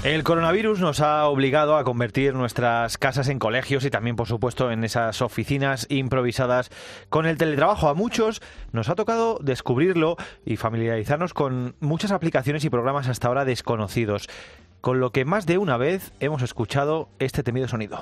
El coronavirus nos ha obligado a convertir nuestras casas en colegios y también, por supuesto, en esas oficinas improvisadas con el teletrabajo. A muchos nos ha tocado descubrirlo y familiarizarnos con muchas aplicaciones y programas hasta ahora desconocidos, con lo que más de una vez hemos escuchado este temido sonido.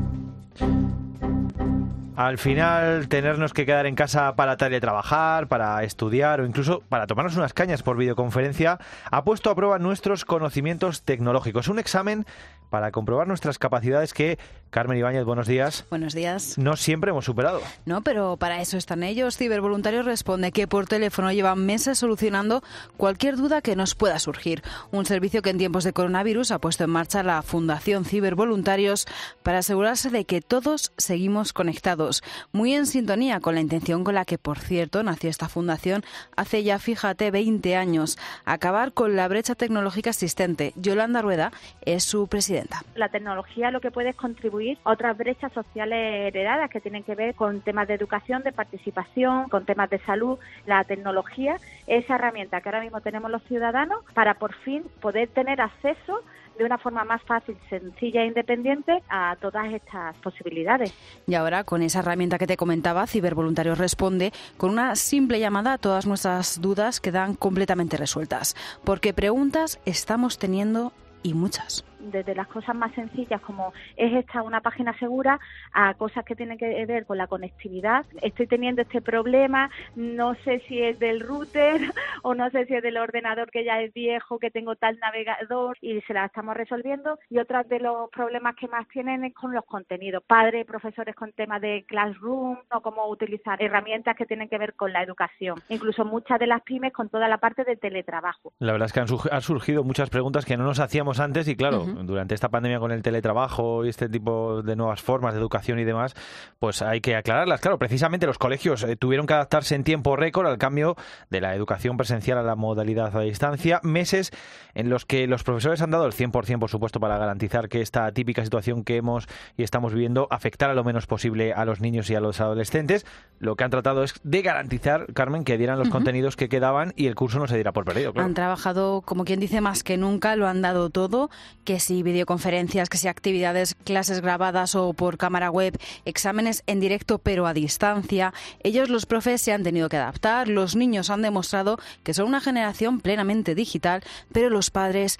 Al final, tenernos que quedar en casa para teletrabajar, para estudiar o incluso para tomarnos unas cañas por videoconferencia ha puesto a prueba nuestros conocimientos tecnológicos. Un examen para comprobar nuestras capacidades que, Carmen Ibáñez, buenos días. Buenos días. No siempre hemos superado. No, pero para eso están ellos. Cibervoluntarios responde que por teléfono llevan meses solucionando cualquier duda que nos pueda surgir. Un servicio que en tiempos de coronavirus ha puesto en marcha la Fundación Cibervoluntarios para asegurarse de que todos seguimos conectados. Muy en sintonía con la intención con la que, por cierto, nació esta fundación hace ya, fíjate, 20 años. Acabar con la brecha tecnológica existente. Yolanda Rueda es su presidenta. La tecnología lo que puede es contribuir a otras brechas sociales heredadas que tienen que ver con temas de educación, de participación, con temas de salud. La tecnología es esa herramienta que ahora mismo tenemos los ciudadanos para por fin poder tener acceso de una forma más fácil, sencilla e independiente a todas estas posibilidades. Y ahora, con esa herramienta que te comentaba, Cibervoluntarios responde con una simple llamada a todas nuestras dudas quedan completamente resueltas. Porque preguntas estamos teniendo y muchas. Desde las cosas más sencillas como ¿es esta una página segura? A cosas que tienen que ver con la conectividad. Estoy teniendo este problema, no sé si es del router o no sé si es del ordenador que ya es viejo, que tengo tal navegador, y se la estamos resolviendo. Y otros de los problemas que más tienen es con los contenidos. Padres, profesores con temas de Classroom o cómo utilizar herramientas que tienen que ver con la educación. Incluso muchas de las pymes con toda la parte de teletrabajo. La verdad es que han surgido muchas preguntas que no nos hacíamos antes y claro, durante esta pandemia con el teletrabajo y este tipo de nuevas formas de educación y demás, pues hay que aclararlas. Claro, precisamente los colegios tuvieron que adaptarse en tiempo récord al cambio de la educación presencial a la modalidad a distancia. Meses en los que los profesores han dado el 100%, por supuesto, para garantizar que esta típica situación que hemos y estamos viviendo afectara lo menos posible a los niños y a los adolescentes. Lo que han tratado es de garantizar, Carmen, que dieran los contenidos que quedaban y el curso no se diera por perdido. Claro. Han trabajado, como quien dice, más que nunca, lo han dado todo, que si videoconferencias, que si actividades, clases grabadas o por cámara web, exámenes en directo pero a distancia. Ellos, los profes, se han tenido que adaptar, los niños han demostrado que son una generación plenamente digital, pero los padres,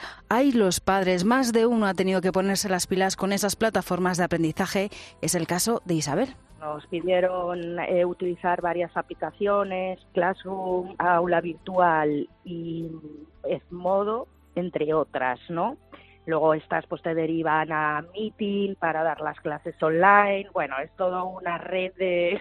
más de uno ha tenido que ponerse las pilas con esas plataformas de aprendizaje. Es el caso de Isabel. Nos pidieron utilizar varias aplicaciones, Classroom, Aula Virtual y Edmodo, entre otras, ¿no? Luego estas pues te derivan a Meeting para dar las clases online. Bueno, es toda una red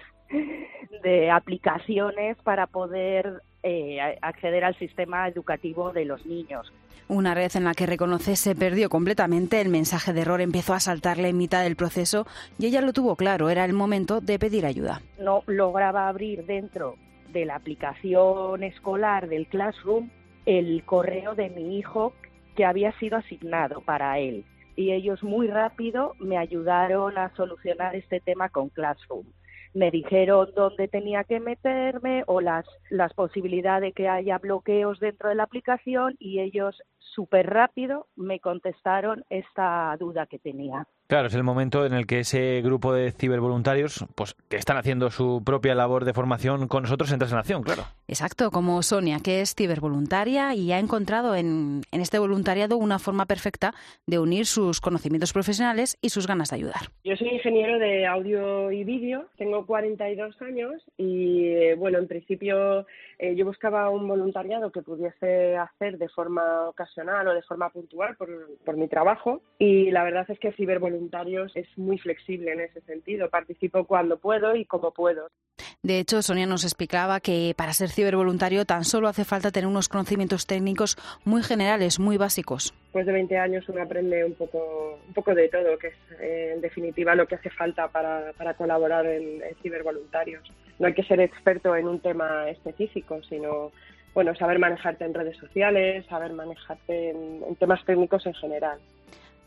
de aplicaciones para poder acceder al sistema educativo de los niños. Una red en la que reconoce se perdió completamente, el mensaje de error empezó a saltarle en mitad del proceso y ella lo tuvo claro, era el momento de pedir ayuda. No lograba abrir dentro de la aplicación escolar del Classroom el correo de mi hijo que había sido asignado para él. Y ellos muy rápido me ayudaron a solucionar este tema con Classroom. Me dijeron dónde tenía que meterme o las posibilidades de que haya bloqueos dentro de la aplicación y ellos súper rápido me contestaron esta duda que tenía. Claro, es el momento en el que ese grupo de cibervoluntarios pues que están haciendo su propia labor de formación con nosotros en Tres en Acción, claro. Exacto, como Sonia, que es cibervoluntaria y ha encontrado en este voluntariado una forma perfecta de unir sus conocimientos profesionales y sus ganas de ayudar. Yo soy ingeniero de audio y vídeo, tengo 42 años y bueno, en principio yo buscaba un voluntariado que pudiese hacer de forma ocasional o de forma puntual por mi trabajo y la verdad es que cibervoluntarios es muy flexible en ese sentido. Participo cuando puedo y como puedo. De hecho, Sonia nos explicaba que para ser cibervoluntario tan solo hace falta tener unos conocimientos técnicos muy generales, muy básicos. Después de 20 años uno aprende un poco de todo, que es en definitiva lo que hace falta para colaborar en cibervoluntarios. No hay que ser experto en un tema específico, sino saber manejarte en redes sociales, saber manejarte en temas técnicos en general.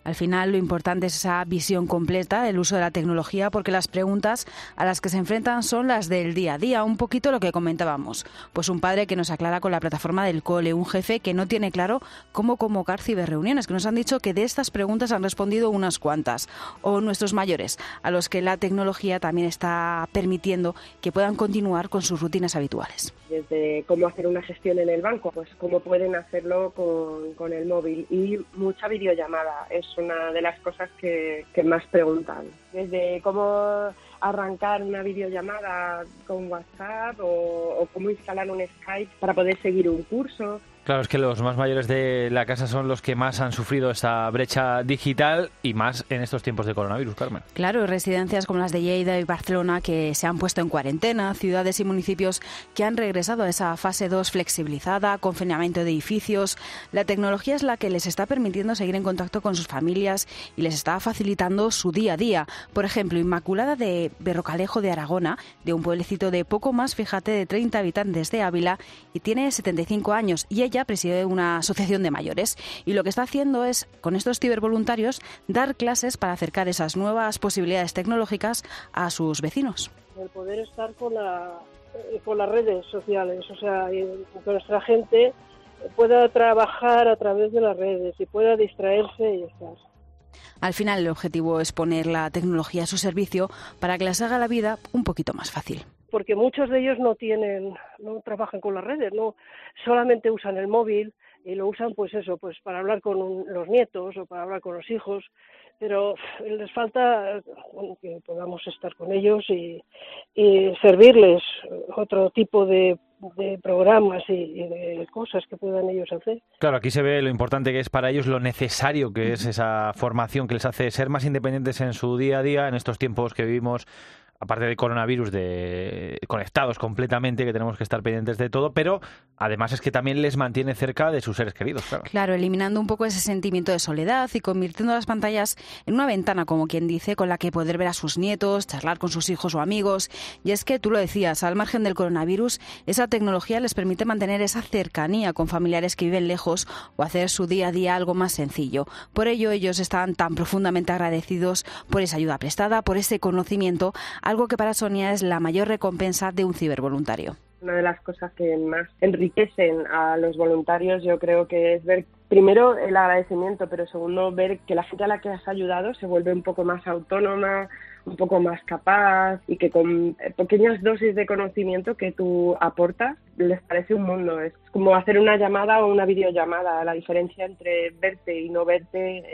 Al final lo importante es esa visión completa, el uso de la tecnología, porque las preguntas a las que se enfrentan son las del día a día, un poquito lo que comentábamos. Pues un padre que nos aclara con la plataforma del cole, un jefe que no tiene claro cómo convocar ciberreuniones, que nos han dicho que de estas preguntas han respondido unas cuantas. O nuestros mayores, a los que la tecnología también está permitiendo que puedan continuar con sus rutinas habituales. Desde cómo hacer una gestión en el banco, pues cómo pueden hacerlo con el móvil, y mucha videollamada es una de las cosas que más preguntan. Desde cómo arrancar una videollamada con WhatsApp o cómo instalar un Skype para poder seguir un curso. Claro, es que los más mayores de la casa son los que más han sufrido esta brecha digital y más en estos tiempos de coronavirus, Carmen. Claro, residencias como las de Lleida y Barcelona que se han puesto en cuarentena, ciudades y municipios que han regresado a esa fase 2 flexibilizada, confinamiento de edificios. La tecnología es la que les está permitiendo seguir en contacto con sus familias y les está facilitando su día a día. Por ejemplo, Inmaculada de Berrocalejo de Aragona, de un pueblecito de poco más, fíjate, de 30 habitantes de Ávila, y tiene 75 años y ella preside una asociación de mayores, y lo que está haciendo es, con estos cibervoluntarios, dar clases para acercar esas nuevas posibilidades tecnológicas a sus vecinos. El poder estar con las redes sociales, o sea, que nuestra gente pueda trabajar a través de las redes y pueda distraerse y estar. Al final el objetivo es poner la tecnología a su servicio para que les haga la vida un poquito más fácil. Porque muchos de ellos no trabajan con las redes, no solamente usan el móvil y lo usan pues para hablar con los nietos o para hablar con los hijos, pero les falta que podamos estar con ellos y servirles otro tipo de programas y de cosas que puedan ellos hacer. Claro, aquí se ve lo importante que es para ellos, lo necesario que es esa formación que les hace ser más independientes en su día a día, en estos tiempos que vivimos, aparte del coronavirus, conectados completamente, que tenemos que estar pendientes de todo, pero además es que también les mantiene cerca de sus seres queridos, claro. Claro, eliminando un poco ese sentimiento de soledad y convirtiendo las pantallas en una ventana, como quien dice, con la que poder ver a sus nietos, charlar con sus hijos o amigos. Y es que, tú lo decías, al margen del coronavirus, esa tecnología les permite mantener esa cercanía con familiares que viven lejos o hacer su día a día algo más sencillo. Por ello, ellos están tan profundamente agradecidos por esa ayuda prestada, por ese conocimiento, algo que para Sonia es la mayor recompensa de un cibervoluntario. Una de las cosas que más enriquecen a los voluntarios, yo creo que es ver, primero, el agradecimiento, pero segundo, ver que la gente a la que has ayudado se vuelve un poco más autónoma, un poco más capaz, y que con pequeñas dosis de conocimiento que tú aportas les parece un mundo. Es como hacer una llamada o una videollamada. La diferencia entre verte y no verte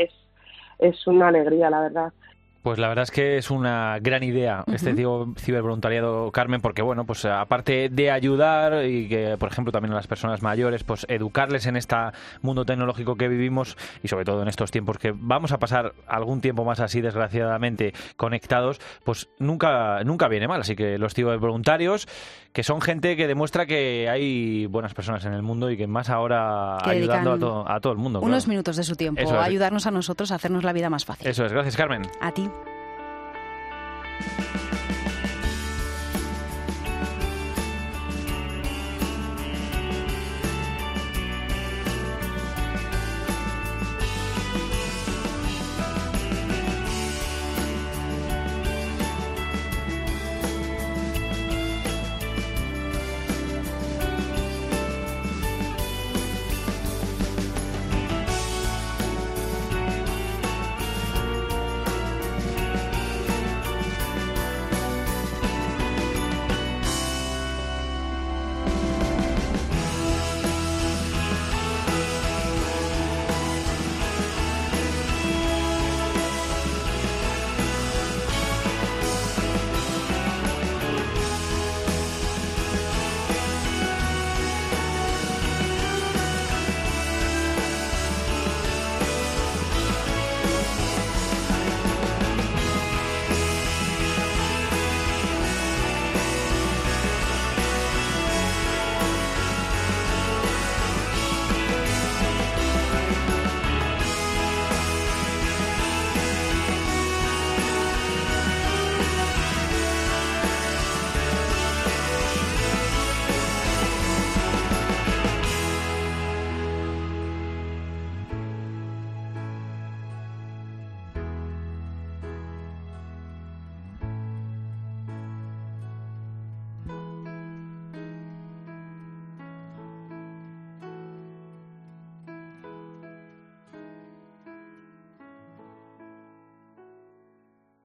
es una alegría, la verdad. Pues la verdad es que es una gran idea este cibervoluntariado, Carmen, porque bueno, pues aparte de ayudar y que, por ejemplo, también a las personas mayores, pues educarles en este mundo tecnológico que vivimos y sobre todo en estos tiempos que vamos a pasar algún tiempo más así, desgraciadamente, conectados, pues nunca viene mal. Así que los cibervoluntarios, que son gente que demuestra que hay buenas personas en el mundo y que más ahora que ayudando a todo el mundo. Unos minutos de su tiempo a ayudarnos a nosotros a hacernos la vida más fácil. Eso es, gracias, Carmen. A ti.